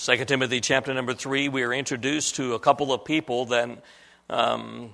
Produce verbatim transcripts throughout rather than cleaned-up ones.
Second Timothy chapter number three, we are introduced to a couple of people that um,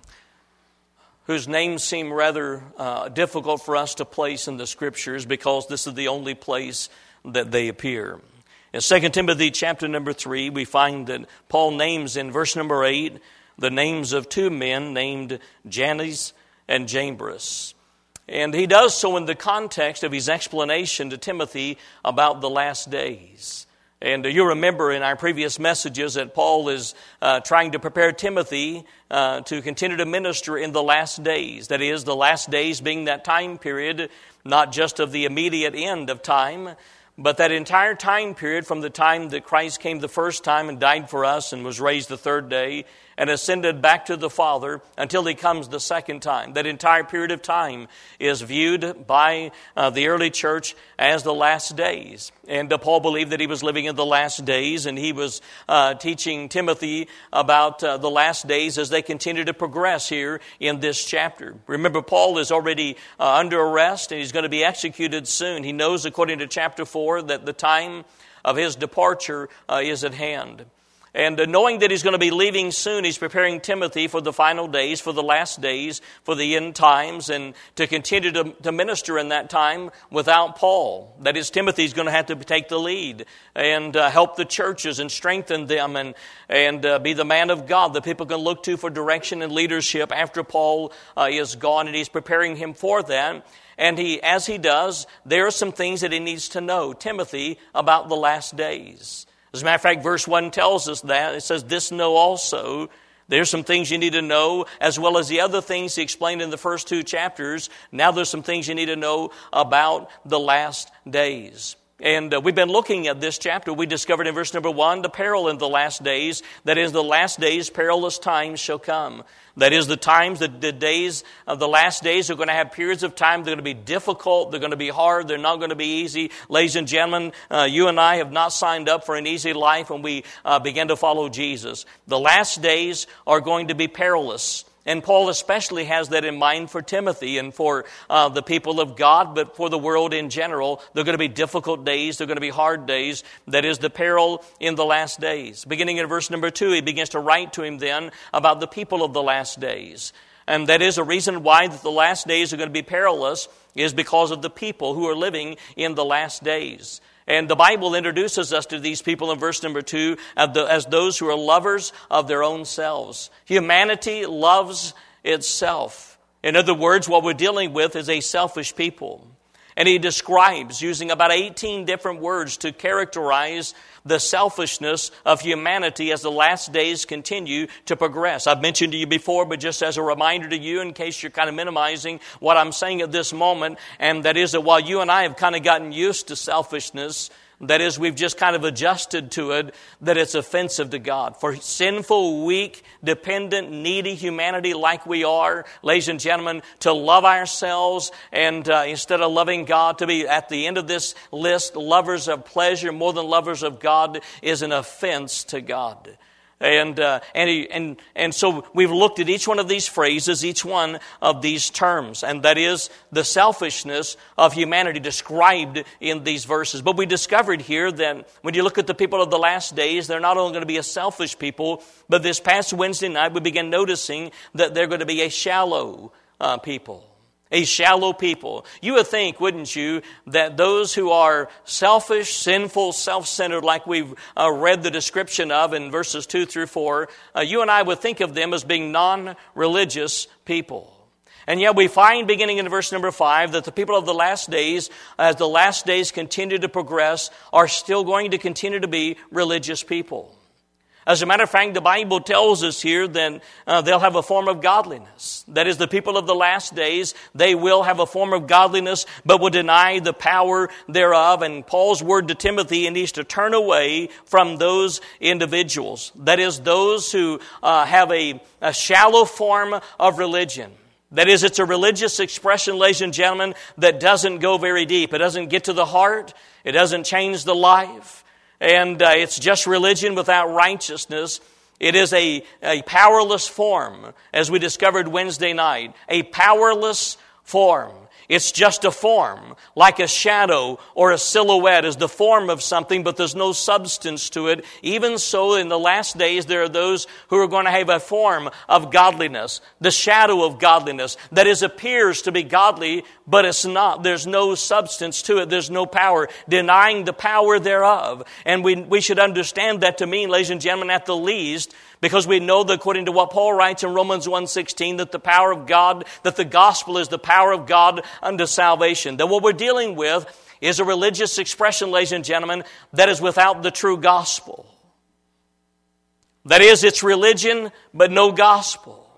whose names seem rather uh, difficult for us to place in the Scriptures because this is the only place that they appear. In Second Timothy chapter number three, we find that Paul names in verse number eight the names of two men named Jannes and Jambres. And he does so in the context of his explanation to Timothy about the last days. And you remember in our previous messages that Paul is uh, trying to prepare Timothy uh, to continue to minister in the last days. That is, the last days being that time period, not just of the immediate end of time, but that entire time period from the time that Christ came the first time and died for us and was raised the third day and ascended back to the Father until He comes the second time. That entire period of time is viewed by uh, the early church as the last days. And uh, Paul believed that he was living in the last days, and he was uh, teaching Timothy about uh, the last days as they continue to progress here in this chapter. Remember, Paul is already uh, under arrest, and he's going to be executed soon. He knows, according to chapter four, that the time of his departure uh, is at hand. And knowing that he's going to be leaving soon, he's preparing Timothy for the final days, for the last days, for the end times, and to continue to, to minister in that time without Paul. That is, Timothy's going to have to take the lead and uh, help the churches and strengthen them and, and uh, be the man of God that people can look to for direction and leadership after Paul uh, is gone, and he's preparing him for that. And he, as he does, there are some things that he needs to know, Timothy, about the last days. As a matter of fact, verse one tells us that. It says, "This know also." There's some things you need to know, as well as the other things he explained in the first two chapters. Now there's some things you need to know about the last days. And uh, we've been looking at this chapter. We discovered in verse number one, the peril in the last days. That is, the last days, perilous times shall come. That is, the times, the, the days of the last days are going to have periods of time. They're going to be difficult. They're going to be hard. They're not going to be easy. Ladies and gentlemen, uh, you and I have not signed up for an easy life when we uh, begin to follow Jesus. The last days are going to be perilous. And Paul especially has that in mind for Timothy and for uh, the people of God, but for the world in general. They're going to be difficult days. They're going to be hard days. That is the peril in the last days. Beginning in verse number two, he begins to write to him then about the people of the last days. And that is a reason why that the last days are going to be perilous is because of the people who are living in the last days. And the Bible introduces us to these people in verse number two as those who are lovers of their own selves. Humanity loves itself. In other words, what we're dealing with is a selfish people. And he describes, using about eighteen different words to characterize the selfishness of humanity as the last days continue to progress. I've mentioned to you before, but just as a reminder to you, in case you're kind of minimizing what I'm saying at this moment, and that is that while you and I have kind of gotten used to selfishness, that is, we've just kind of adjusted to it, that it's offensive to God. For sinful, weak, dependent, needy humanity like we are, ladies and gentlemen, to love ourselves and uh, instead of loving God, to be at the end of this list, lovers of pleasure more than lovers of God is an offense to God. And uh, and, he, and and so we've looked at each one of these phrases, each one of these terms, and that is the selfishness of humanity described in these verses. But we discovered here that when you look at the people of the last days, they're not only going to be a selfish people, but this past Wednesday night we began noticing that they're going to be a shallow uh, people. A shallow people. You would think, wouldn't you, that those who are selfish, sinful, self-centered, like we've uh, read the description of in verses two through four, uh, you and I would think of them as being non-religious people. And yet we find, beginning in verse number five, that the people of the last days, as the last days continue to progress, are still going to continue to be religious people. As a matter of fact, the Bible tells us here that uh, they'll have a form of godliness. That is, the people of the last days, they will have a form of godliness, but will deny the power thereof. And Paul's word to Timothy, he needs to turn away from those individuals. That is, those who uh, have a, a shallow form of religion. That is, it's a religious expression, ladies and gentlemen, that doesn't go very deep. It doesn't get to the heart. It doesn't change the life. And uh, it's just religion without righteousness. It is a, a powerless form, as we discovered Wednesday night. A powerless form. It's just a form, like a shadow or a silhouette is the form of something, but there's no substance to it. Even so, in the last days, there are those who are going to have a form of godliness, the shadow of godliness, that is, appears to be godly, but it's not. There's no substance to it. There's no power, denying the power thereof. And we, we should understand that to mean, ladies and gentlemen, at the least, because we know that according to what Paul writes in Romans one sixteen, that the power of God, that the gospel is the power of God unto salvation. That what we're dealing with is a religious expression, ladies and gentlemen, that is without the true gospel. That is, it's religion, but no gospel.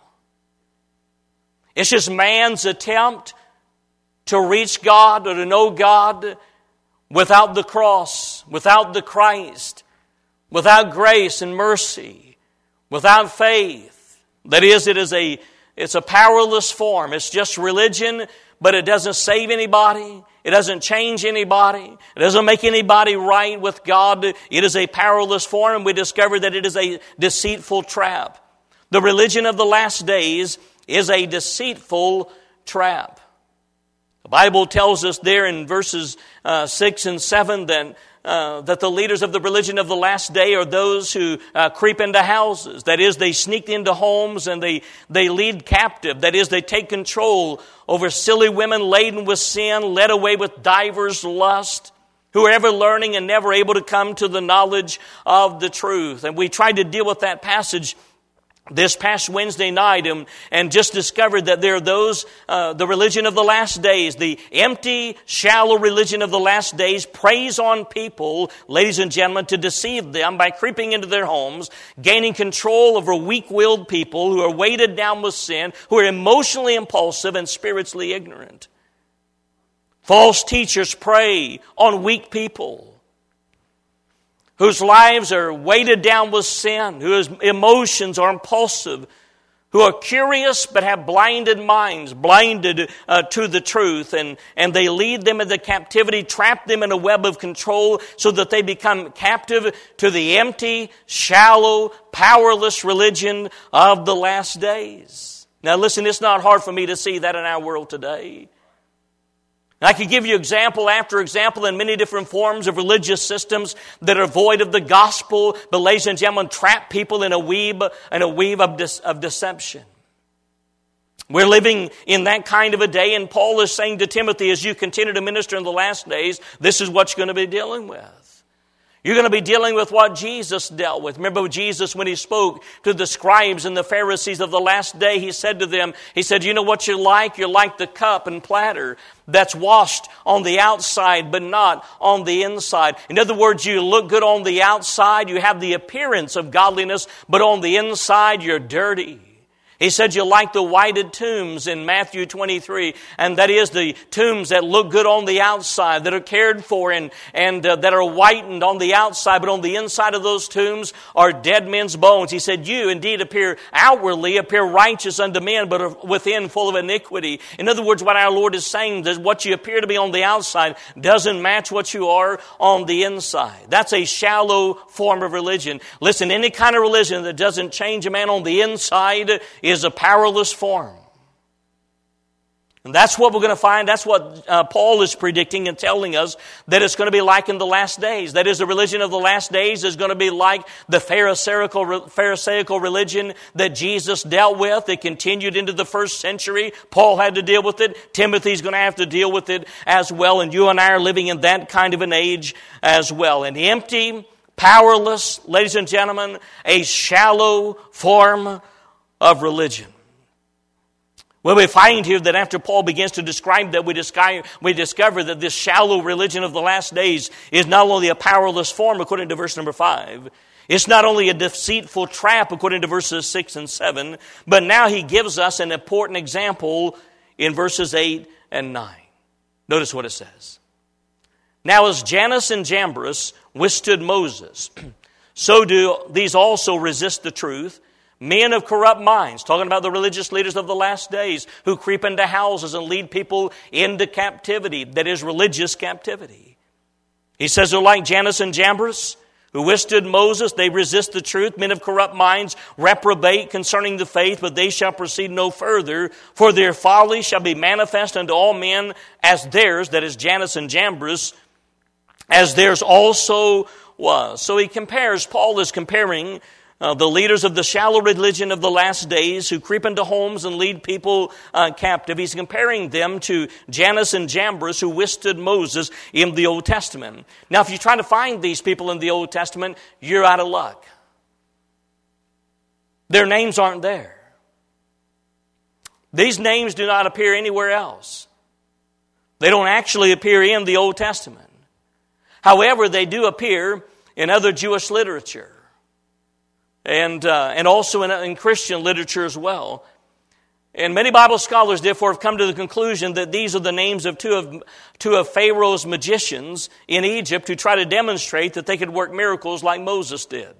It's just man's attempt to reach God or to know God without the cross, without the Christ, without grace and mercy. Without faith. That is, it is a, it's a powerless form. It's just religion, but it doesn't save anybody. It doesn't change anybody. It doesn't make anybody right with God. It is a powerless form, and we discover that it is a deceitful trap. The religion of the last days is a deceitful trap. The Bible tells us there in verses uh, six and seven that Uh, that the leaders of the religion of the last day are those who uh, creep into houses. That is, they sneak into homes and they, they lead captive. That is, they take control over silly women laden with sin, led away with divers lust, who are ever learning and never able to come to the knowledge of the truth. And we tried to deal with that passage this past Wednesday night and, and just discovered that there are those, uh, the religion of the last days, the empty, shallow religion of the last days preys on people, ladies and gentlemen, to deceive them by creeping into their homes, gaining control over weak-willed people who are weighted down with sin, who are emotionally impulsive and spiritually ignorant. False teachers prey on weak people whose lives are weighted down with sin, whose emotions are impulsive, who are curious but have blinded minds, blinded uh, to the truth, and, and they lead them into captivity, trap them in a web of control so that they become captive to the empty, shallow, powerless religion of the last days. Now listen, it's not hard for me to see that in our world today. I could give you example after example in many different forms of religious systems that are void of the gospel, but ladies and gentlemen, trap people in a weave, in a weave of, de- of deception. We're living in that kind of a day, and Paul is saying to Timothy, as you continue to minister in the last days, this is what you're going to be dealing with. You're going to be dealing with what Jesus dealt with. Remember Jesus, when he spoke to the scribes and the Pharisees of the last day, he said to them, he said, you know what you're like? You're like the cup and platter that's washed on the outside but not on the inside. In other words, you look good on the outside, you have the appearance of godliness, but on the inside you're dirty. He said you're like the whited tombs in Matthew twenty-three, and that is the tombs that look good on the outside, that are cared for and, and uh, that are whitened on the outside, but on the inside of those tombs are dead men's bones. He said you indeed appear outwardly, appear righteous unto men, but are within full of iniquity. In other words, what our Lord is saying is what you appear to be on the outside doesn't match what you are on the inside. That's a shallow form of religion. Listen, any kind of religion that doesn't change a man on the inside is a powerless form. And that's what we're going to find. That's what uh, Paul is predicting and telling us that it's going to be like in the last days. That is, the religion of the last days is going to be like the Pharisaical, Pharisaical religion that Jesus dealt with. It continued into the first century. Paul had to deal with it. Timothy's going to have to deal with it as well. And you and I are living in that kind of an age as well. An empty, powerless, ladies and gentlemen, a shallow form of religion. Well, we find here that after Paul begins to describe that, we discover, we discover that this shallow religion of the last days is not only a powerless form, according to verse number five. It's not only a deceitful trap, according to verses six and seven, but now he gives us an important example in verses eight and nine. Notice what it says. Now as Jannes and Jambres withstood Moses, so do these also resist the truth. Men of corrupt minds, talking about the religious leaders of the last days who creep into houses and lead people into captivity, that is religious captivity. He says they're like Jannes and Jambres, who withstood Moses. They resist the truth. Men of corrupt minds reprobate concerning the faith, but they shall proceed no further. For their folly shall be manifest unto all men as theirs, that is Jannes and Jambres, as theirs also was. So he compares, Paul is comparing Uh, the leaders of the shallow religion of the last days who creep into homes and lead people uh, captive. He's comparing them to Jannes and Jambres who withstood Moses in the Old Testament. Now, if you try to find these people in the Old Testament, you're out of luck. Their names aren't there. These names do not appear anywhere else. They don't actually appear in the Old Testament. However, they do appear in other Jewish literature. And uh, and also in, in Christian literature as well. And many Bible scholars, therefore, have come to the conclusion that these are the names of two of two of Pharaoh's magicians in Egypt who try to demonstrate that they could work miracles like Moses did.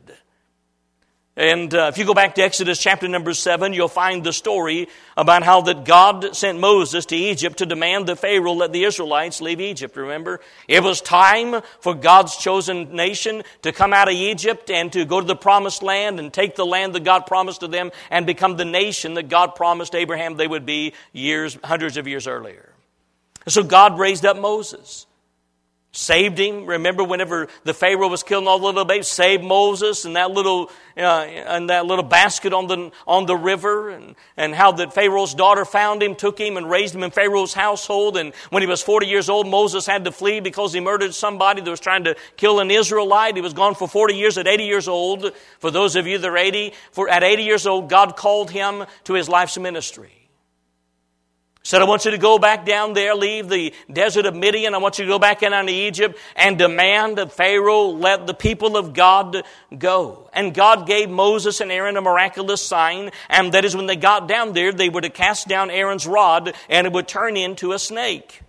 And uh, if you go back to Exodus chapter number seven, you'll find the story about how that God sent Moses to Egypt to demand that Pharaoh let the Israelites leave Egypt, remember? It was time for God's chosen nation to come out of Egypt and to go to the promised land and take the land that God promised to them and become the nation that God promised Abraham they would be years, hundreds of years earlier. So God raised up Moses. Saved him. Remember, whenever the Pharaoh was killing all the little babies, saved Moses and that little uh, and that little basket on the on the river, and and how that Pharaoh's daughter found him, took him, and raised him in Pharaoh's household. And when he was forty years old, Moses had to flee because he murdered somebody that was trying to kill an Israelite. He was gone for forty years. At eighty years old, for those of you that are eighty, for at eighty years old, God called him to his life's ministry. Said, I want you to go back down there, leave the desert of Midian. I want you to go back in into Egypt and demand that Pharaoh let the people of God go. And God gave Moses and Aaron a miraculous sign, and that is when they got down there, they were to cast down Aaron's rod, and it would turn into a snake.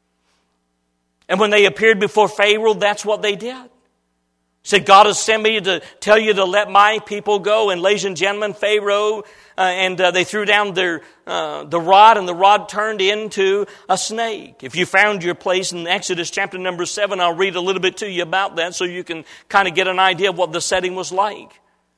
And when they appeared before Pharaoh, that's what they did. Said, God has sent me to tell you to let my people go. And ladies and gentlemen, Pharaoh, uh, and uh, they threw down their uh, the rod, and the rod turned into a snake. If you found your place in Exodus chapter number seven, I'll read a little bit to you about that so you can kind of get an idea of what the setting was like.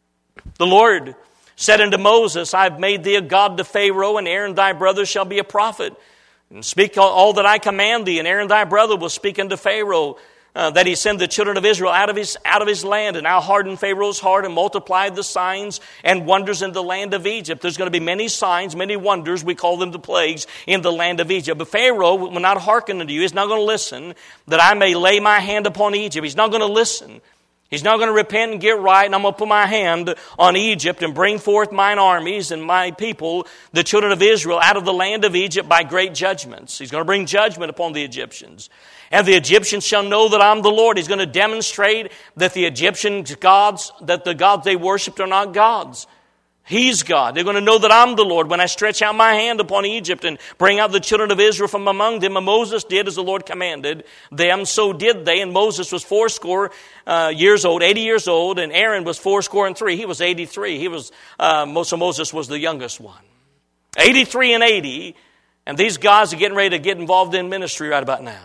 The Lord said unto Moses, I have made thee a god to Pharaoh, and Aaron thy brother shall be a prophet. And speak all that I command thee, and Aaron thy brother will speak unto Pharaoh, Uh, that he send the children of Israel out of his out of his land, and now harden Pharaoh's heart and multiply the signs and wonders in the land of Egypt. There's going to be many signs, many wonders, we call them the plagues, in the land of Egypt. But Pharaoh will not hearken unto you. He's not going to listen, that I may lay my hand upon Egypt. He's not going to listen. He's not going to repent and get right, and I'm going to put my hand on Egypt and bring forth mine armies and my people, the children of Israel, out of the land of Egypt by great judgments. He's going to bring judgment upon the Egyptians. And the Egyptians shall know that I'm the Lord. He's going to demonstrate that the Egyptian gods, that the gods they worshipped are not gods. He's God. They're going to know that I'm the Lord when I stretch out my hand upon Egypt and bring out the children of Israel from among them. And Moses did as the Lord commanded them, so did they. And Moses was fourscore uh, years old, eighty years old, and Aaron was fourscore and three. He was eighty-three. He was uh, so Moses was the youngest one. eighty-three and eighty, and these guys are getting ready to get involved in ministry right about now.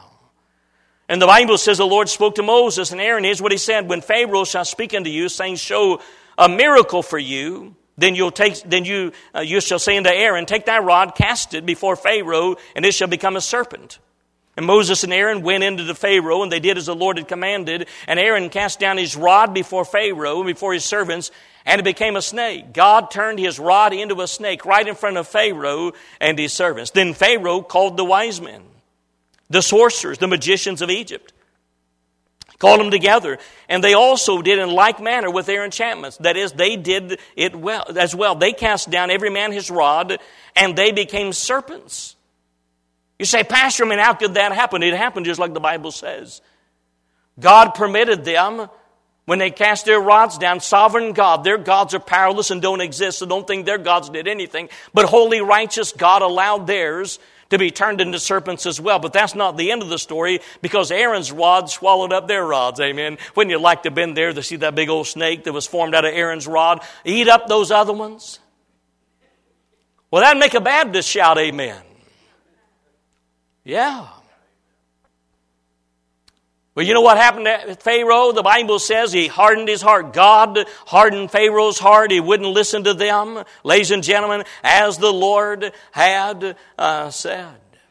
And the Bible says the Lord spoke to Moses and Aaron. Here's what he said: when Pharaoh shall speak unto you, saying, show a miracle for you, then you'll take. Then you uh, you shall say unto Aaron, take thy rod, cast it before Pharaoh, and it shall become a serpent. And Moses and Aaron went into the Pharaoh, and they did as the Lord had commanded. And Aaron cast down his rod before Pharaoh, before his servants, and it became a snake. God turned his rod into a snake right in front of Pharaoh and his servants. Then Pharaoh called the wise men, the sorcerers, the magicians of Egypt, called them together, and they also did in like manner with their enchantments. That is, they did it well as well. They cast down every man his rod, and they became serpents. You say, Pastor, I mean, how could that happen? It happened just like the Bible says. God permitted them, when they cast their rods down, sovereign God. Their gods are powerless and don't exist, so don't think their gods did anything. But holy, righteous God allowed theirs to be turned into serpents as well. But that's not the end of the story, because Aaron's rod swallowed up their rods, amen. Wouldn't you like to have been there to see that big old snake that was formed out of Aaron's rod eat up those other ones? Well, that'd make a Baptist shout amen. Yeah. Well, you know what happened to Pharaoh? The Bible says he hardened his heart. God hardened Pharaoh's heart. He wouldn't listen to them. Ladies and gentlemen, as the Lord had uh, said.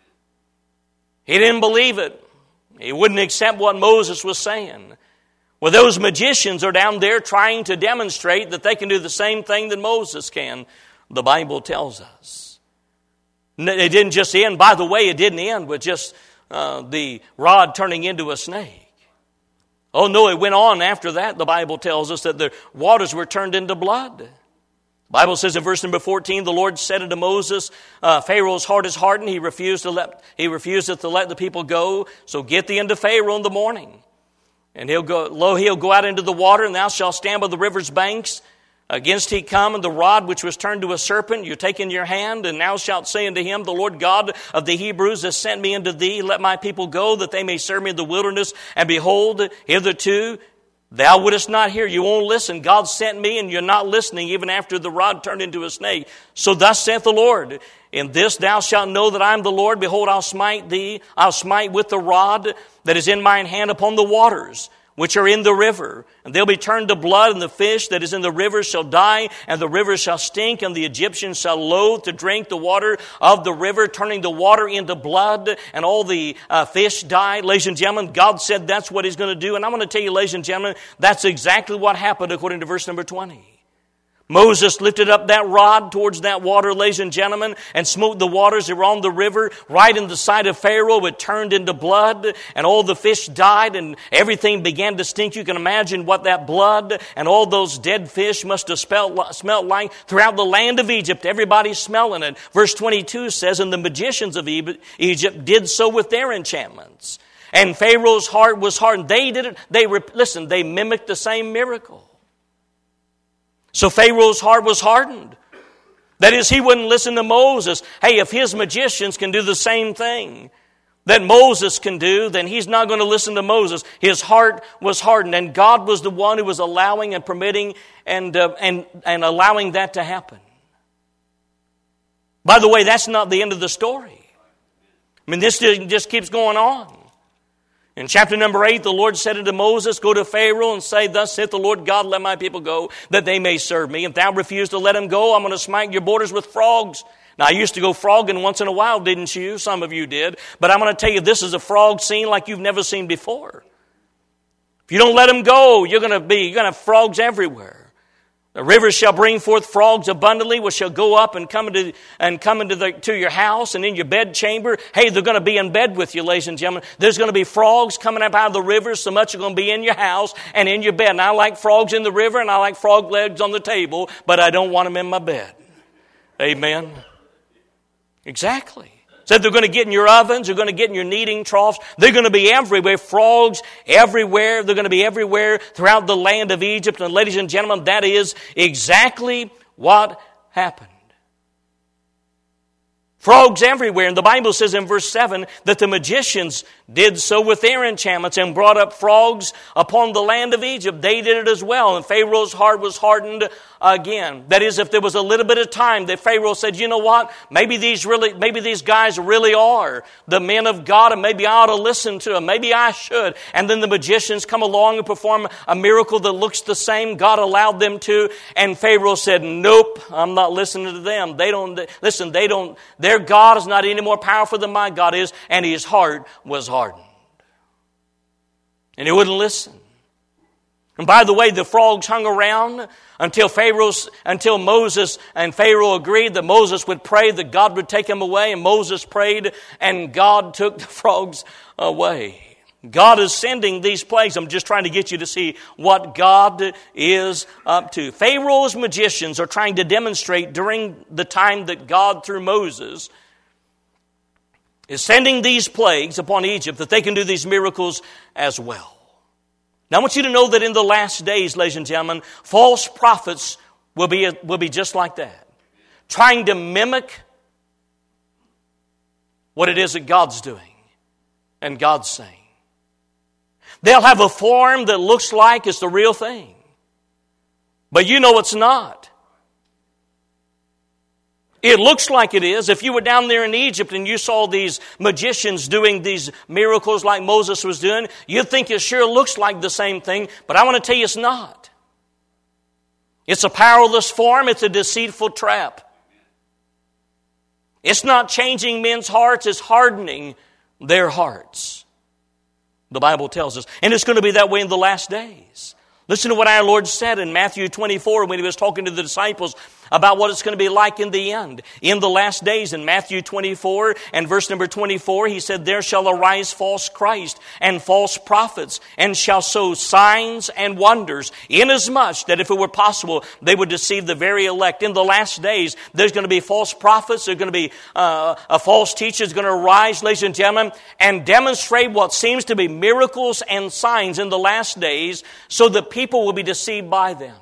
He didn't believe it. He wouldn't accept what Moses was saying. Well, those magicians are down there trying to demonstrate that they can do the same thing that Moses can, the Bible tells us. It didn't just end, by the way, it didn't end with just uh, the rod turning into a snake. Oh no, it went on after that. The Bible tells us that the waters were turned into blood. The Bible says in verse number fourteen, the Lord said unto Moses, uh, Pharaoh's heart is hardened. He refused to let, he refused to let the people go. So get thee unto Pharaoh in the morning. And he'll go, lo, he'll go out into the water, and thou shalt stand by the river's banks. Against he come, and the rod which was turned to a serpent you take in your hand, and thou shalt say unto him, the Lord God of the Hebrews has sent me unto thee. Let my people go, that they may serve me in the wilderness. And behold, hitherto thou wouldest not hear. You won't listen. God sent me, and you're not listening, even after the rod turned into a snake. So thus saith the Lord, in this thou shalt know that I am the Lord. Behold, I'll smite thee, I'll smite with the rod that is in mine hand upon the waters, which are in the river. And they'll be turned to blood, and the fish that is in the river shall die, and the river shall stink, and the Egyptians shall loathe to drink the water of the river, turning the water into blood, and all the uh, fish die. Ladies and gentlemen, God said that's what He's going to do. And I'm going to tell you, ladies and gentlemen, that's exactly what happened according to verse number twenty. Moses lifted up that rod towards that water, ladies and gentlemen, and smote the waters that were on the river. Right in the sight of Pharaoh, it turned into blood, and all the fish died, and everything began to stink. You can imagine what that blood and all those dead fish must have smelled, smelled like throughout the land of Egypt. Everybody's smelling it. Verse twenty-two says, and the magicians of Egypt did so with their enchantments. And Pharaoh's heart was hardened. They did it. They, listen, they mimicked the same miracle. So Pharaoh's heart was hardened. That is, he wouldn't listen to Moses. Hey, if his magicians can do the same thing that Moses can do, then he's not going to listen to Moses. His heart was hardened, and God was the one who was allowing and permitting and, uh, and, and allowing that to happen. By the way, that's not the end of the story. I mean, this just keeps going on. In chapter number eight, the Lord said unto Moses, go to Pharaoh and say, thus saith the Lord God, let my people go, that they may serve me. If thou refuse to let them go, I'm going to smite your borders with frogs. Now, I used to go frogging once in a while, didn't you? Some of you did. But I'm going to tell you, this is a frog scene like you've never seen before. If you don't let them go, you're going to be, you're going to have frogs everywhere. The rivers shall bring forth frogs abundantly, which shall go up and come into and come into the, to your house and in your bed chamber. Hey, they're going to be in bed with you, ladies and gentlemen. There's going to be frogs coming up out of the rivers, so much are going to be in your house and in your bed. And I like frogs in the river, and I like frog legs on the table, but I don't want them in my bed. Amen. Exactly. Said they're going to get in your ovens, they're going to get in your kneading troughs. They're going to be everywhere. Frogs everywhere. They're going to be everywhere throughout the land of Egypt. And ladies and gentlemen, that is exactly what happened. Frogs everywhere. And the Bible says in verse seven that the magicians did so with their enchantments and brought up frogs upon the land of Egypt. They did it as well. And Pharaoh's heart was hardened again. That is, if there was a little bit of time that Pharaoh said, you know what? Maybe these really, maybe these guys really are the men of God, and maybe I ought to listen to them. Maybe I should. And then the magicians come along and perform a miracle that looks the same. God allowed them to. And Pharaoh said, nope, I'm not listening to them. They don't, listen, they don't, their God is not any more powerful than my God is. And his heart was hardened. And he wouldn't listen. And by the way, the frogs hung around until Pharaoh's, until Moses and Pharaoh agreed that Moses would pray that God would take him away. And Moses prayed, and God took the frogs away. God is sending these plagues. I'm just trying to get you to see what God is up to. Pharaoh's magicians are trying to demonstrate during the time that God, through Moses, is sending these plagues upon Egypt, that they can do these miracles as well. Now I want you to know that in the last days, ladies and gentlemen, false prophets will be, will be just like that. Trying to mimic what it is that God's doing and God's saying. They'll have a form that looks like it's the real thing. But you know it's not. It looks like it is. If you were down there in Egypt and you saw these magicians doing these miracles like Moses was doing, you'd think it sure looks like the same thing, but I want to tell you it's not. It's a powerless form. It's a deceitful trap. It's not changing men's hearts. It's hardening their hearts. The Bible tells us. And it's going to be that way in the last days. Listen to what our Lord said in Matthew twenty-four when He was talking to the disciples about what it's going to be like in the end. In the last days, in Matthew twenty-four and verse number twenty-four, He said, "There shall arise false Christ and false prophets, and shall show signs and wonders, inasmuch that if it were possible, they would deceive the very elect." In the last days, there's going to be false prophets, there's going to be uh, a false teacher is going to arise, ladies and gentlemen, and demonstrate what seems to be miracles and signs in the last days, so that people will be deceived by them.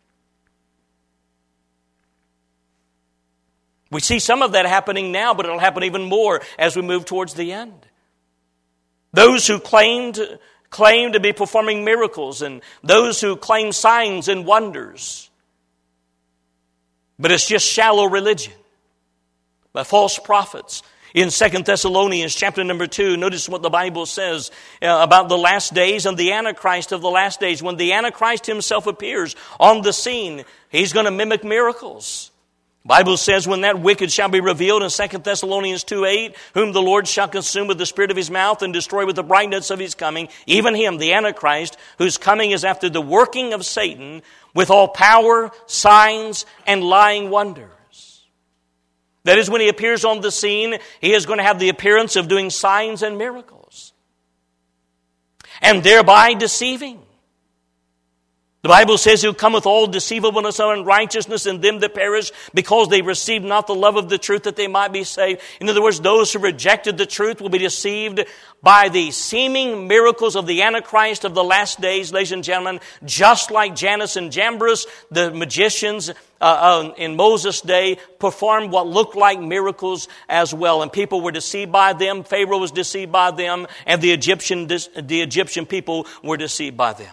We see some of that happening now, but it'll happen even more as we move towards the end. Those who claimed, claim to be performing miracles, and those who claim signs and wonders. But it's just shallow religion by false prophets. In Second Thessalonians chapter number two, notice what the Bible says uh, about the last days and the Antichrist of the last days. When the Antichrist himself appears on the scene, he's going to mimic miracles. The Bible says, when that wicked shall be revealed in Second Thessalonians two eight, whom the Lord shall consume with the spirit of His mouth and destroy with the brightness of His coming, even him, the Antichrist, whose coming is after the working of Satan, with all power, signs, and lying wonders. That is, when he appears on the scene, he is going to have the appearance of doing signs and miracles, and thereby deceiving. The Bible says he'll come with all deceivableness and unrighteousness in them that perish, because they received not the love of the truth, that they might be saved. In other words, those who rejected the truth will be deceived by the seeming miracles of the Antichrist of the last days, ladies and gentlemen, just like Jannes and Jambres, the magicians uh, uh, in Moses' day, performed what looked like miracles as well. And people were deceived by them. Pharaoh was deceived by them. And the Egyptian, the Egyptian people were deceived by them.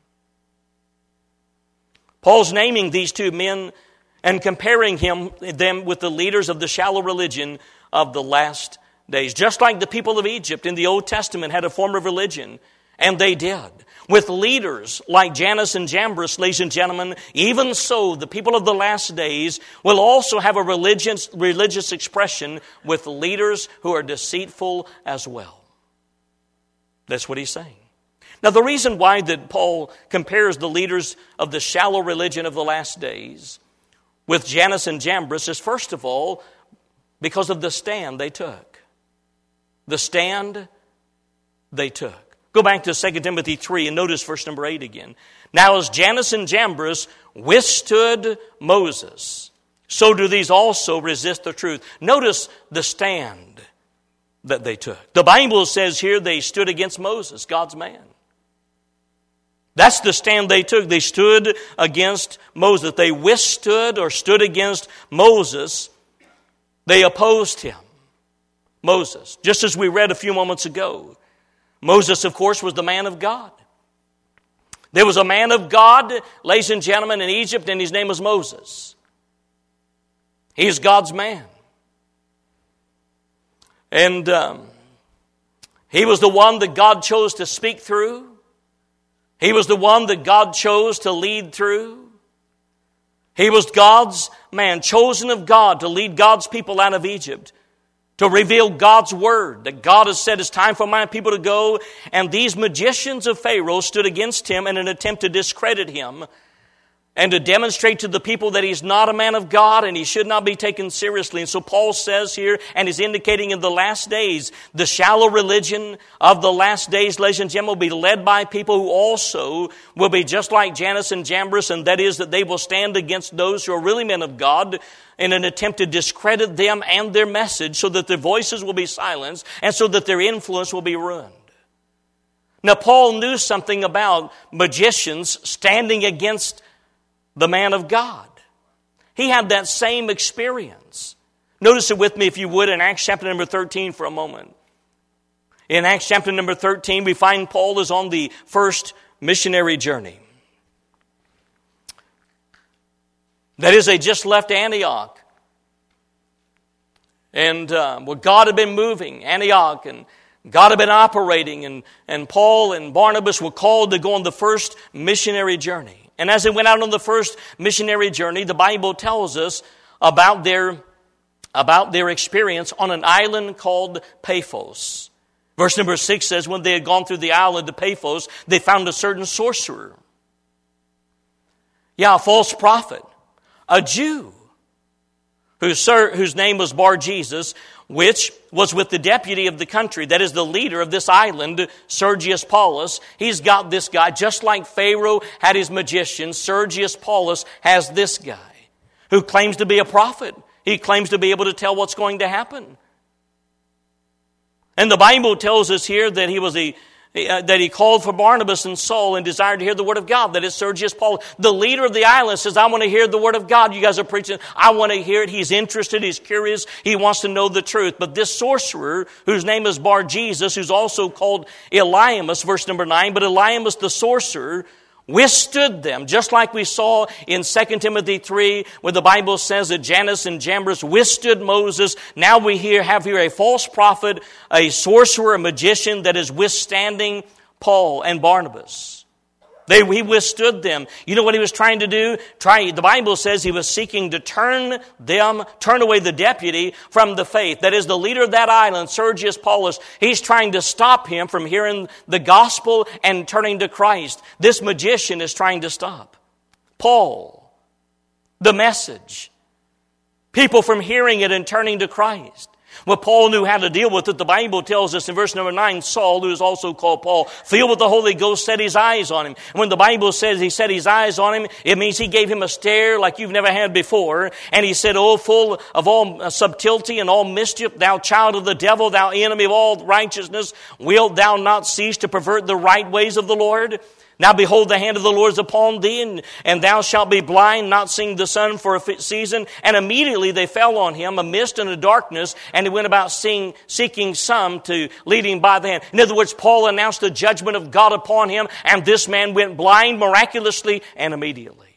Paul's naming these two men and comparing him, them with the leaders of the shallow religion of the last days. Just like the people of Egypt in the Old Testament had a form of religion, and they did. With leaders like Jannes and Jambres, ladies and gentlemen, even so, the people of the last days will also have a religious, religious expression with leaders who are deceitful as well. That's what he's saying. Now, the reason why that Paul compares the leaders of the shallow religion of the last days with Jannes and Jambres is, first of all, because of the stand they took. The stand they took. Go back to Second Timothy three and notice verse number eight again. Now, as Jannes and Jambres withstood Moses, so do these also resist the truth. Notice the stand that they took. The Bible says here they stood against Moses, God's man. That's the stand they took. They stood against Moses. They withstood or stood against Moses. They opposed him. Moses. Just as we read a few moments ago. Moses, of course, was the man of God. There was a man of God, ladies and gentlemen, in Egypt, and his name was Moses. He is God's man. And um, he was the one that God chose to speak through. He was the one that God chose to lead through. He was God's man, chosen of God to lead God's people out of Egypt, to reveal God's word, that God has said it's time for my people to go. And these magicians of Pharaoh stood against him in an attempt to discredit him and to demonstrate to the people that he's not a man of God and he should not be taken seriously. And so Paul says here, and is indicating in the last days, the shallow religion of the last days, ladies and gentlemen, will be led by people who also will be just like Jannes and Jambres, and that is that they will stand against those who are really men of God in an attempt to discredit them and their message, so that their voices will be silenced and so that their influence will be ruined. Now, Paul knew something about magicians standing against the man of God. He had that same experience. Notice it with me, if you would, in Acts chapter number thirteen for a moment. In Acts chapter number thirteen, we find Paul is on the first missionary journey. That is, they just left Antioch. And uh, well, God had been moving Antioch, and God had been operating, and, and Paul and Barnabas were called to go on the first missionary journey. And as they went out on the first missionary journey, the Bible tells us about their, about their experience on an island called Paphos. Verse number six says, when they had gone through the island of Paphos, they found a certain sorcerer. Yeah, a false prophet, a Jew, whose, whose name was Bar-Jesus, which was with the deputy of the country, that is the leader of this island, Sergius Paulus. He's got this guy, just like Pharaoh had his magician, Sergius Paulus has this guy, who claims to be a prophet. He claims to be able to tell what's going to happen. And the Bible tells us here that he was a Uh, that he called for Barnabas and Saul and desired to hear the word of God. That is Sergius Paulus. The leader of the island says, I want to hear the word of God. You guys are preaching. I want to hear it. He's interested. He's curious. He wants to know the truth. But this sorcerer, whose name is Bar-Jesus, who's also called Elymas, verse number nine, but Elymas the sorcerer withstood them, just like we saw in Second Timothy three, where the Bible says that Jannes and Jambres withstood Moses. Now we here have here a false prophet, a sorcerer, a magician that is withstanding Paul and Barnabas. They, he withstood them. You know what he was trying to do? Try, the Bible says he was seeking to turn them, turn away the deputy from the faith. That is the leader of that island, Sergius Paulus. He's trying to stop him from hearing the gospel and turning to Christ. This magician is trying to stop Paul, the message, people from hearing it and turning to Christ. Well, Paul knew how to deal with it. The Bible tells us in verse number nine, Saul, who is also called Paul, filled with the Holy Ghost, set his eyes on him. And when the Bible says he set his eyes on him, it means he gave him a stare like you've never had before. And he said, oh, full of all subtlety and all mischief, thou child of the devil, thou enemy of all righteousness, wilt thou not cease to pervert the right ways of the Lord? Now behold, the hand of the Lord is upon thee, and, and thou shalt be blind, not seeing the sun for a season. And immediately they fell on him, a mist and a darkness, and he went about seeing, seeking some to lead him by the hand. In other words, Paul announced the judgment of God upon him, and this man went blind miraculously and immediately.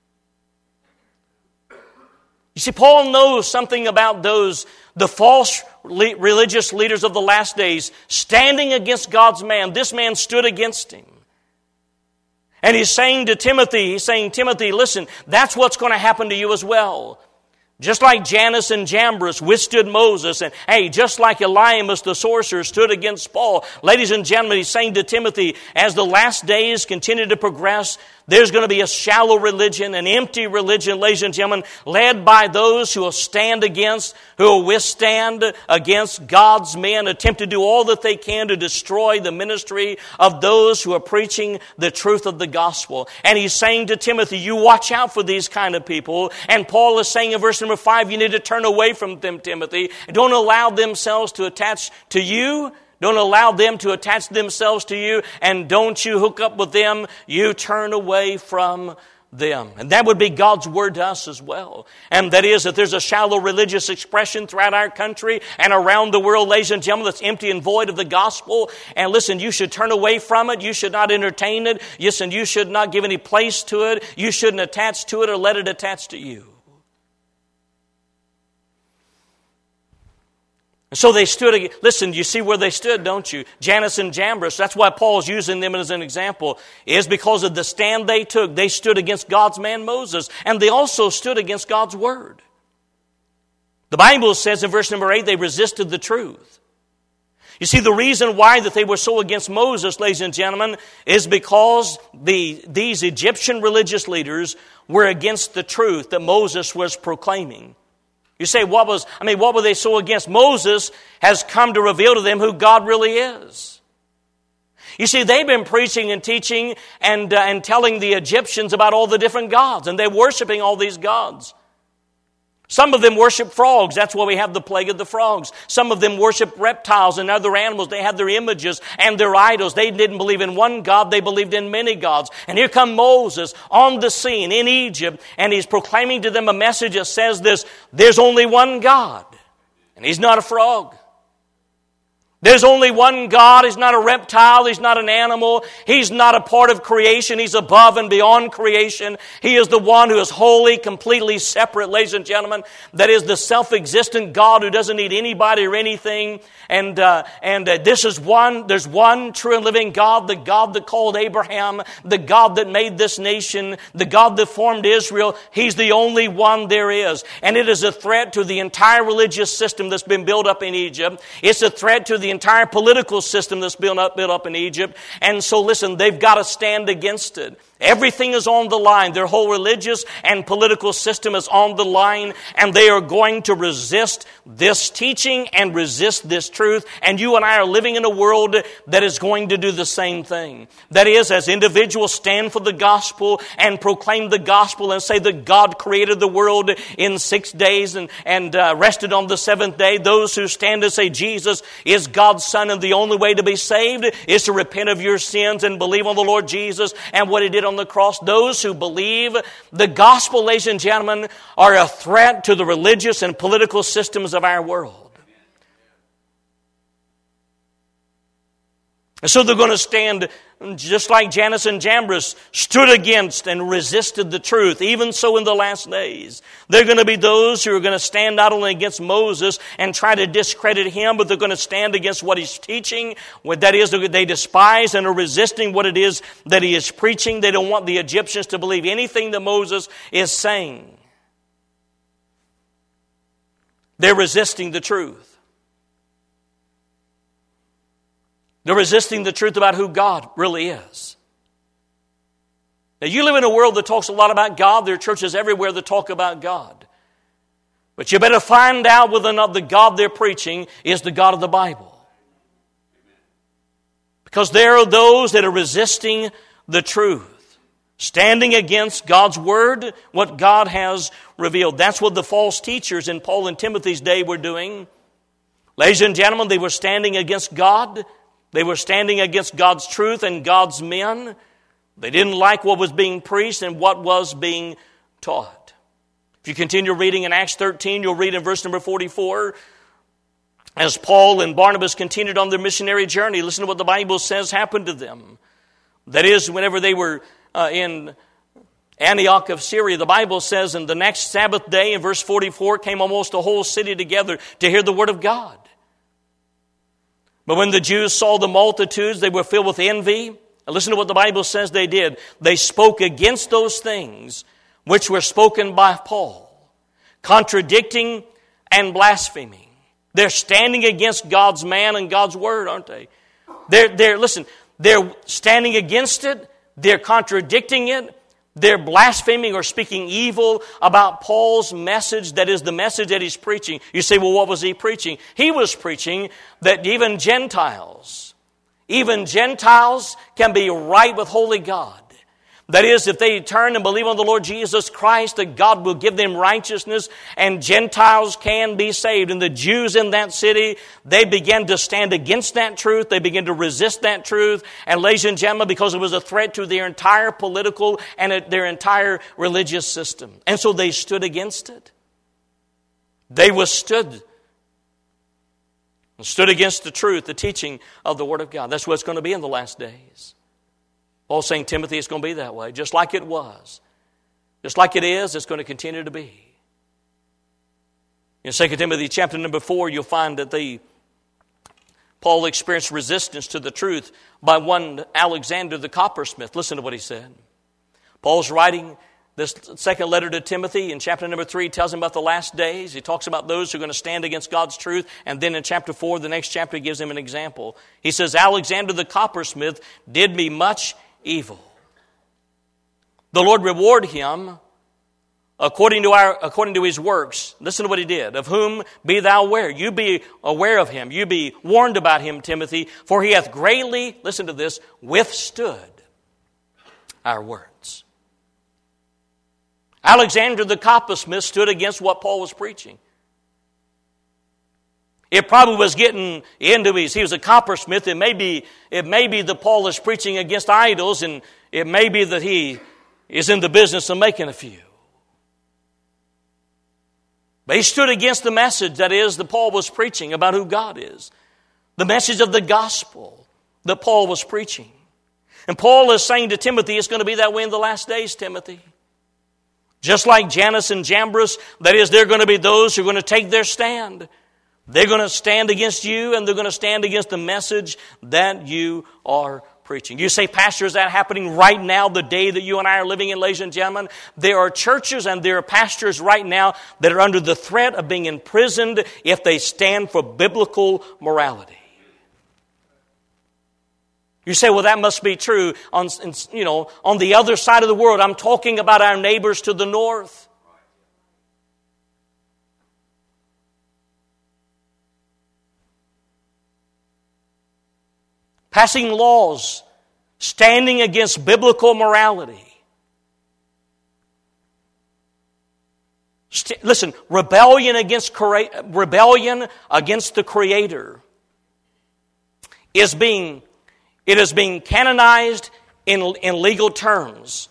You see, Paul knows something about those, the false religious leaders of the last days, standing against God's man. This man stood against him. And he's saying to Timothy, he's saying, Timothy, listen, that's what's going to happen to you as well. Just like Jannes and Jambres withstood Moses, and hey, just like Elymas the sorcerer stood against Paul. Ladies and gentlemen, he's saying to Timothy, as the last days continue to progress, there's going to be a shallow religion, an empty religion, ladies and gentlemen, led by those who will stand against, who will withstand against God's men, attempt to do all that they can to destroy the ministry of those who are preaching the truth of the gospel. And he's saying to Timothy, you watch out for these kind of people. And Paul is saying in verse number five, you need to turn away from them, Timothy. Don't allow themselves to attach to you. Don't allow them to attach themselves to you, and don't you hook up with them. You turn away from them. And that would be God's word to us as well. And that is that there's a shallow religious expression throughout our country and around the world, ladies and gentlemen, that's empty and void of the gospel. And listen, you should turn away from it. You should not entertain it. Yes, and you should not give any place to it. You shouldn't attach to it or let it attach to you. So they stood, listen, you see where they stood, don't you? Jannes and Jambres, that's why Paul's using them as an example, is because of the stand they took. They stood against God's man Moses, and they also stood against God's word. The Bible says in verse number eight, they resisted the truth. You see, the reason why that they were so against Moses, ladies and gentlemen, is because the these Egyptian religious leaders were against the truth that Moses was proclaiming. You say, what was, I mean, what were they so against? Moses has come to reveal to them who God really is. You see, they've been preaching and teaching and, uh, and telling the Egyptians about all the different gods, and they're worshiping all these gods. Some of them worship frogs. That's why we have the plague of the frogs. Some of them worship reptiles and other animals. They had their images and their idols. They didn't believe in one God. They believed in many gods. And here come Moses on the scene in Egypt, and he's proclaiming to them a message that says this, there's only one God, and he's not a frog. There's only one God. He's not a reptile. He's not an animal. He's not a part of creation. He's above and beyond creation. He is the one who is holy, completely separate, ladies and gentlemen. That is the self-existent God who doesn't need anybody or anything. And uh, and uh, this is one, there's one true and living God, the God that called Abraham, the God that made this nation, the God that formed Israel. He's the only one there is. And it is a threat to the entire religious system that's been built up in Egypt. It's a threat to the entire political system that's built up, built up in Egypt. And so listen, they've got to stand against it. Everything is on the line. Their whole religious and political system is on the line, and they are going to resist this teaching and resist this truth. And you and I are living in a world that is going to do the same thing. That is, as individuals stand for the gospel and proclaim the gospel and say that God created the world in six days and, and uh, rested on the seventh day, those who stand and say Jesus is God's Son and the only way to be saved is to repent of your sins and believe on the Lord Jesus and what He did on the cross. Those who believe the gospel, ladies and gentlemen, are a threat to the religious and political systems of our world. And so they're going to stand just like Jannes and Jambres stood against and resisted the truth. Even so in the last days, there are going to be those who are going to stand not only against Moses and try to discredit him, but they're going to stand against what he's teaching. What that is, they despise and are resisting what it is that he is preaching. They don't want the Egyptians to believe anything that Moses is saying. They're resisting the truth. They're resisting the truth about who God really is. Now, you live in a world that talks a lot about God. There are churches everywhere that talk about God. But you better find out whether or not the God they're preaching is the God of the Bible. Because there are those that are resisting the truth, standing against God's Word, what God has revealed. That's what the false teachers in Paul and Timothy's day were doing. Ladies and gentlemen, they were standing against God. They were standing against God's truth and God's men. They didn't like what was being preached and what was being taught. If you continue reading in Acts thirteen, you'll read in verse number forty-four, as Paul and Barnabas continued on their missionary journey, listen to what the Bible says happened to them. That is, whenever they were uh, in Antioch of Syria, the Bible says, in the next Sabbath day, in verse forty-four, came almost a whole city together to hear the word of God. But when the Jews saw the multitudes, they were filled with envy. And listen to what the Bible says they did. They spoke against those things which were spoken by Paul, contradicting and blaspheming. They're standing against God's man and God's word, aren't they? They're, they're, listen, they're standing against it. They're contradicting it. They're blaspheming or speaking evil about Paul's message, that is the message that he's preaching. You say, well, what was he preaching? He was preaching that even Gentiles, even Gentiles can be right with holy God. That is, if they turn and believe on the Lord Jesus Christ, that God will give them righteousness and Gentiles can be saved. And the Jews in that city, they began to stand against that truth. They began to resist that truth. And ladies and gentlemen, because it was a threat to their entire political and their entire religious system. And so they stood against it. They withstood and stood against the truth, the teaching of the Word of God. That's what it's going to be in the last days. Paul's saying, Timothy, it's going to be that way, just like it was. Just like it is, it's going to continue to be. In Second Timothy chapter number four, you'll find that the Paul experienced resistance to the truth by one Alexander the coppersmith. Listen to what he said. Paul's writing this second letter to Timothy in chapter number three, tells him about the last days. He talks about those who are going to stand against God's truth. And then in chapter four, the next chapter, he gives him an example. He says, Alexander the coppersmith did me much evil. The Lord reward him according to our according to his works. Listen to what he did. Of whom be thou aware. You be aware of him. You be warned about him, Timothy. For he hath greatly, listen to this, withstood our words. Alexander the coppersmith stood against what Paul was preaching. It probably was getting into his, he was a coppersmith. It may be, it may be that Paul is preaching against idols, and it may be that he is in the business of making a few. But he stood against the message that is that Paul was preaching about who God is. The message of the gospel that Paul was preaching. And Paul is saying to Timothy, it's going to be that way in the last days, Timothy. Just like Jannes and Jambres, that is, they're going to be those who are going to take their stand. They're going to stand against you, and they're going to stand against the message that you are preaching. You say, Pastor, is that happening right now, the day that you and I are living in, ladies and gentlemen? There are churches and there are pastors right now that are under the threat of being imprisoned if they stand for biblical morality. You say, well, that must be true on, you know, on the other side of the world. I'm talking about our neighbors to the north. Passing laws, standing against biblical morality. St- listen, rebellion against rebellion against the Creator is being It is being canonized in, in legal terms.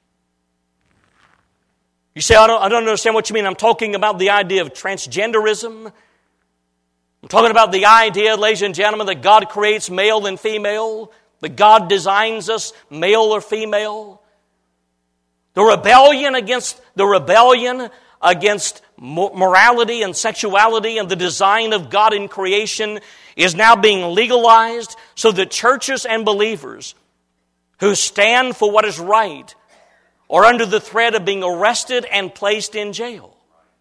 You say, I don't, I don't understand what you mean. I'm talking about the idea of transgenderism. I'm talking about the idea, ladies and gentlemen, that God creates male and female, that God designs us male or female. The rebellion against the rebellion against morality and sexuality and the design of God in creation is now being legalized so that churches and believers who stand for what is right are under the threat of being arrested and placed in jail.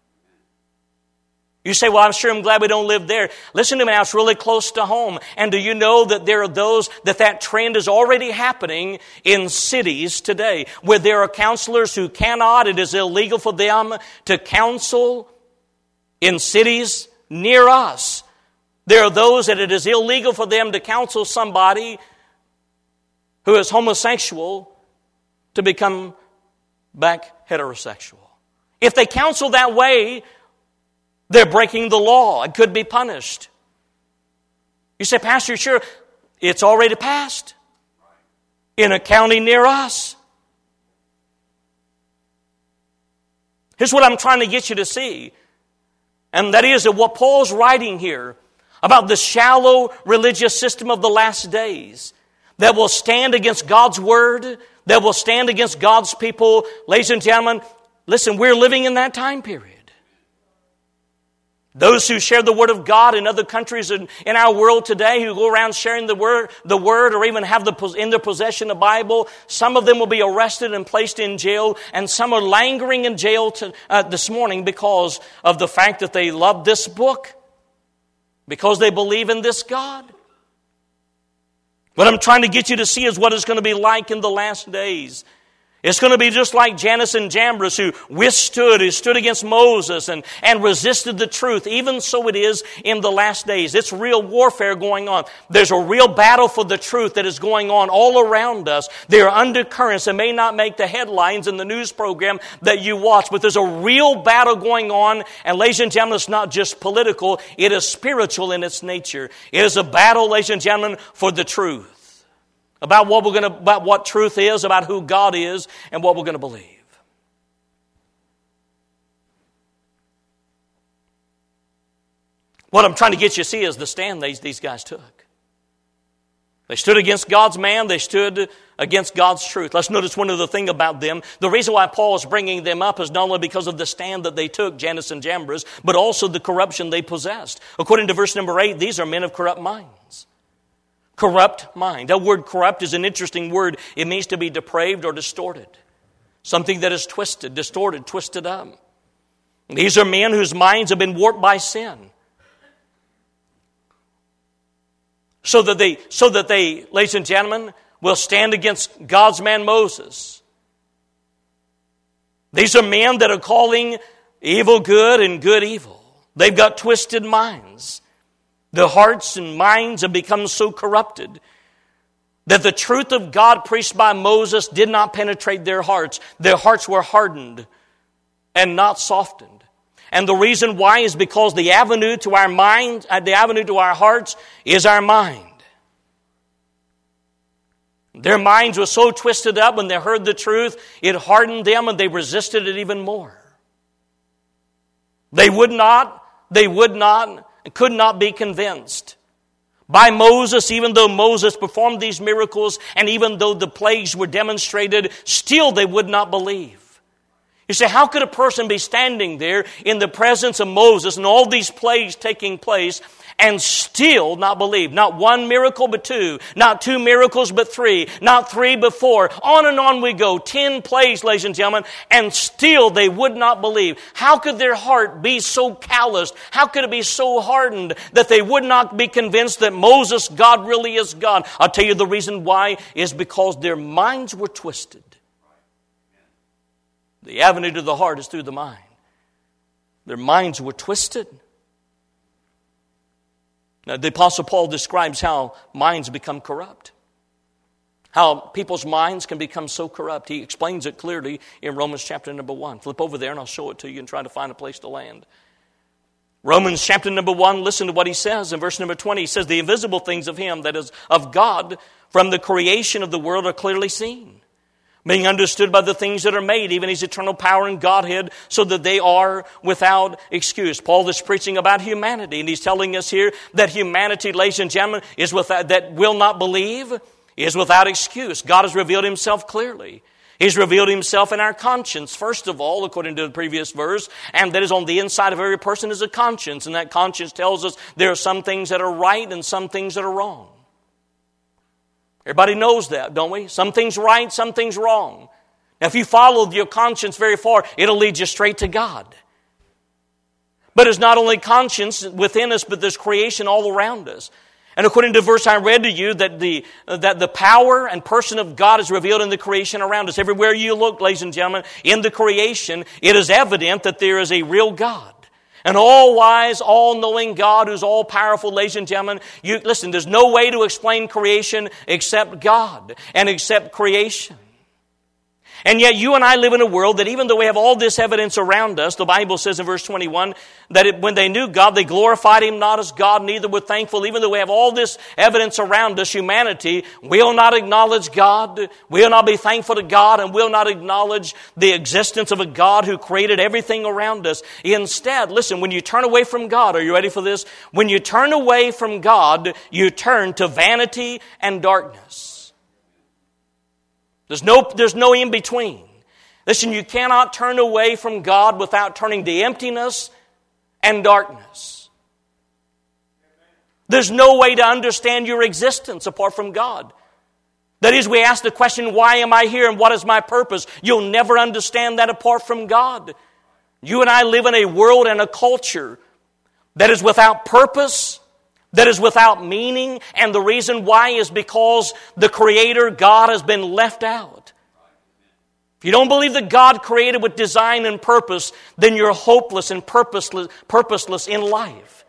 You say, well, I'm sure I'm glad we don't live there. Listen to me now, it's really close to home. And do you know that there are those, that that trend is already happening in cities today, where there are counselors who cannot, it is illegal for them to counsel in cities near us. There are those that it is illegal for them to counsel somebody who is homosexual to become back heterosexual. If they counsel that way, they're breaking the law and could be punished. You say, Pastor, sure, it's already passed in a county near us. Here's what I'm trying to get you to see, and that is that what Paul's writing here about the shallow religious system of the last days that will stand against God's word, that will stand against God's people. Ladies and gentlemen, listen, we're living in that time period. Those who share the Word of God in other countries in, in our world today, who go around sharing the Word, the Word, or even have the, in their possession a Bible, some of them will be arrested and placed in jail, and some are lingering in jail to, uh, this morning because of the fact that they love this book, because they believe in this God. What I'm trying to get you to see is what it's going to be like in the last days. It's going to be just like Jannes and Jambres, who withstood, who stood against Moses and, and resisted the truth. Even so it is in the last days. It's real warfare going on. There's a real battle for the truth that is going on all around us. There are undercurrents that may not make the headlines in the news program that you watch, but there's a real battle going on. And ladies and gentlemen, it's not just political. It is spiritual in its nature. It is a battle, ladies and gentlemen, for the truth. About what we're going to, about what truth is, about who God is, and what we're going to believe. What I'm trying to get you to see is the stand these, these guys took. They stood against God's man. They stood against God's truth. Let's notice one other thing about them. The reason why Paul is bringing them up is not only because of the stand that they took, Jannes and Jambres, but also the corruption they possessed. According to verse number eight, these are men of corrupt minds. Corrupt mind. That word corrupt is an interesting word. It means to be depraved or distorted. Something that is twisted, distorted, twisted up. These are men whose minds have been warped by sin. So that they, so that they, ladies and gentlemen, will stand against God's man Moses. These are men that are calling evil good and good evil. They've got twisted minds. Their hearts and minds have become so corrupted that the truth of God preached by Moses did not penetrate their hearts. Their hearts were hardened and not softened. And the reason why is because the avenue to our mind, the avenue to our hearts is our mind. Their minds were so twisted up when they heard the truth, it hardened them and they resisted it even more. They would not, they would not, could not be convinced by Moses, even though Moses performed these miracles, and even though the plagues were demonstrated, still they would not believe. You say, how could a person be standing there in the presence of Moses and all these plagues taking place and still not believe? Not one miracle, but two. Not two miracles, but three. Not three, but four. On and on we go. Ten plagues, ladies and gentlemen, and still they would not believe. How could their heart be so calloused? How could it be so hardened that they would not be convinced that Moses, God really is God? I'll tell you the reason why is because their minds were twisted. The avenue to the heart is through the mind. Their minds were twisted. Now, the Apostle Paul describes how minds become corrupt. How people's minds can become so corrupt. He explains it clearly in Romans chapter number one. Flip over there and I'll show it to you and try to find a place to land. Romans chapter number one, listen to what he says in verse number twenty. He says, the invisible things of him, that is of God, from the creation of the world are clearly seen, being understood by the things that are made, even his eternal power and Godhead, so that they are without excuse. Paul is preaching about humanity, and he's telling us here that humanity, ladies and gentlemen, is without, that will not believe, is without excuse. God has revealed himself clearly. He's revealed himself in our conscience, first of all, according to the previous verse, and that is on the inside of every person is a conscience, and that conscience tells us there are some things that are right and some things that are wrong. Everybody knows that, don't we? Some things right, some things wrong. Now, if you follow your conscience very far, it'll lead you straight to God. But it's not only conscience within us, but there's creation all around us. And according to the verse I read to you, that the that the power and person of God is revealed in the creation around us. Everywhere you look, ladies and gentlemen, in the creation, it is evident that there is a real God. An all-wise, all-knowing God who's all-powerful, ladies and gentlemen. You, listen, there's no way to explain creation except God and except creation. And yet you and I live in a world that even though we have all this evidence around us, the Bible says in verse twenty-one, that it, when they knew God, they glorified him not as God, neither were thankful. Even though we have all this evidence around us, humanity will not acknowledge God, will not be thankful to God, and will not acknowledge the existence of a God who created everything around us. Instead, listen, when you turn away from God, are you ready for this? When you turn away from God, you turn to vanity and darkness. There's no, there's no in-between. Listen, you cannot turn away from God without turning to emptiness and darkness. There's no way to understand your existence apart from God. That is, we ask the question, why am I here and what is my purpose? You'll never understand that apart from God. You and I live in a world and a culture that is without purpose, that is without meaning, and the reason why is because the Creator, God, has been left out. If you don't believe that God created with design and purpose, then you're hopeless and purposeless, purposeless in life.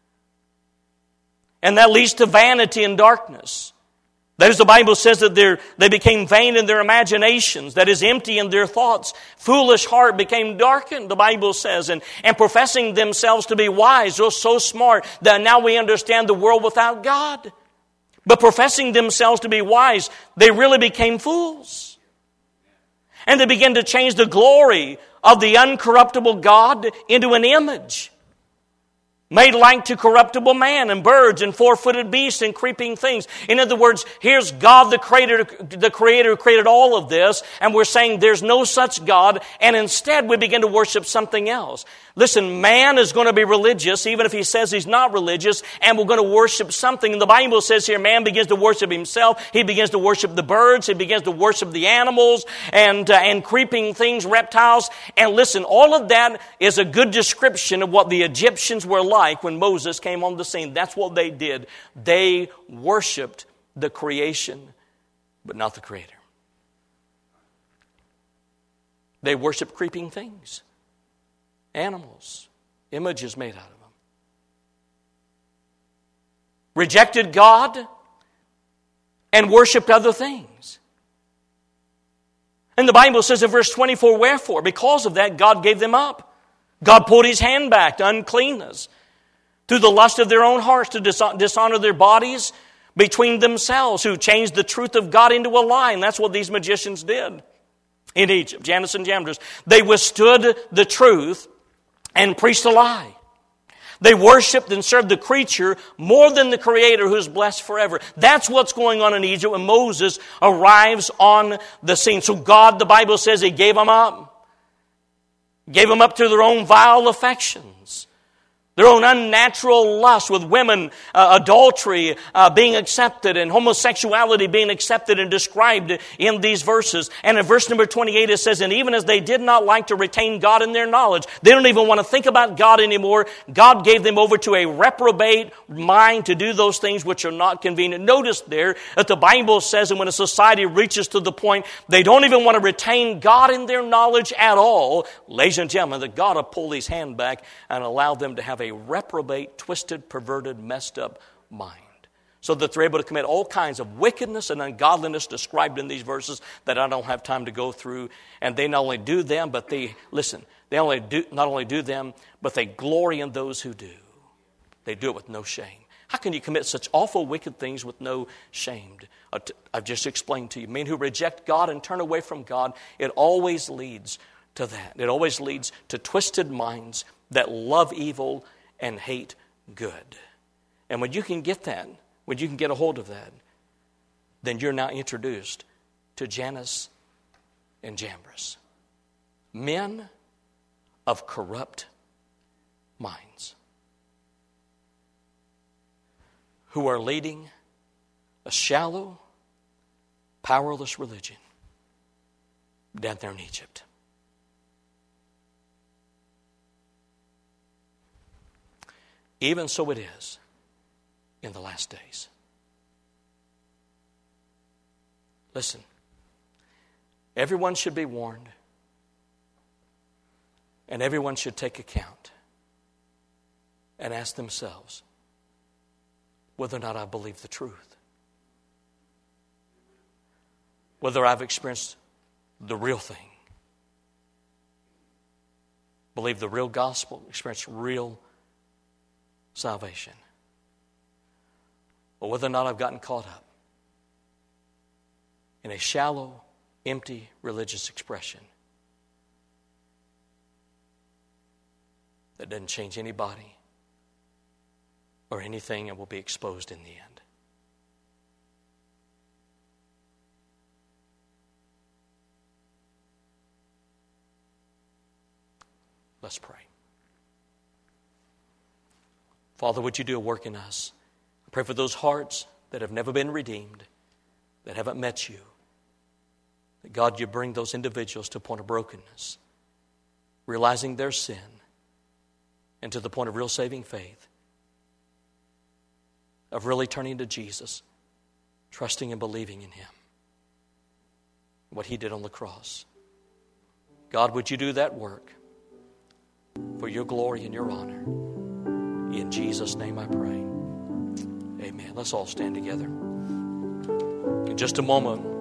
And that leads to vanity and darkness. That is, the Bible says that they became vain in their imaginations, that is, empty in their thoughts. Foolish heart became darkened, the Bible says, and, and professing themselves to be wise, or so smart that now we understand the world without God. But professing themselves to be wise, they really became fools. And they began to change the glory of the uncorruptible God into an image made like to corruptible man and birds and four-footed beasts and creeping things. In other words, here's God, the creator, the creator who created all of this, and we're saying there's no such God, and instead we begin to worship something else. Listen, man is going to be religious, even if he says he's not religious, and we're going to worship something. And the Bible says here, man begins to worship himself. He begins to worship the birds. He begins to worship the animals and, uh, and creeping things, reptiles. And listen, all of that is a good description of what the Egyptians were like when Moses came on the scene. That's what they did. They worshiped the creation, but not the Creator. They worshiped creeping things. Animals, images made out of them. Rejected God and worshipped other things. And the Bible says in verse twenty-four, wherefore? Because of that, God gave them up. God pulled his hand back to uncleanness, through the lust of their own hearts, to dishonor their bodies between themselves, who changed the truth of God into a lie. And that's what these magicians did in Egypt, Jannes and Jambres. They withstood the truth and preached a lie. They worshiped and served the creature more than the Creator who is blessed forever. That's what's going on in Egypt when Moses arrives on the scene. So God, the Bible says, He gave them up. Gave them up to their own vile affections. Their own unnatural lust with women, uh, adultery uh, being accepted, and homosexuality being accepted and described in these verses. And in verse number twenty-eight it says, and even as they did not like to retain God in their knowledge, they don't even want to think about God anymore, God gave them over to a reprobate mind to do those things which are not convenient. Notice there that the Bible says that when a society reaches to the point they don't even want to retain God in their knowledge at all, ladies and gentlemen, that God will pull His hand back and allow them to have a reprobate, twisted, perverted, messed up mind. So that they're able to commit all kinds of wickedness and ungodliness described in these verses that I don't have time to go through. And they not only do them, but they, listen, they only do not only do them, but they glory in those who do. They do it with no shame. How can you commit such awful, wicked things with no shame? I've just explained to you. Men who reject God and turn away from God, it always leads to that. It always leads to twisted minds that love evil and hate good. And when you can get that, when you can get a hold of that, then you're now introduced to Jannes and Jambres. Men of corrupt minds who are leading a shallow, powerless religion down there in Egypt. Even so it is in the last days. Listen, everyone should be warned, and everyone should take account and ask themselves whether or not I believe the truth, whether I've experienced the real thing, believe the real gospel, experience real salvation, or whether or not I've gotten caught up in a shallow, empty religious expression that doesn't change anybody or anything and will be exposed in the end. Let's pray. Father, would you do a work in us? I pray for those hearts that have never been redeemed, that haven't met you. That God, you bring those individuals to a point of brokenness, realizing their sin, and to the point of real saving faith, of really turning to Jesus, trusting and believing in Him, what He did on the cross. God, would you do that work for your glory and your honor? In Jesus' name I pray. Amen. Let's all stand together. In just a moment,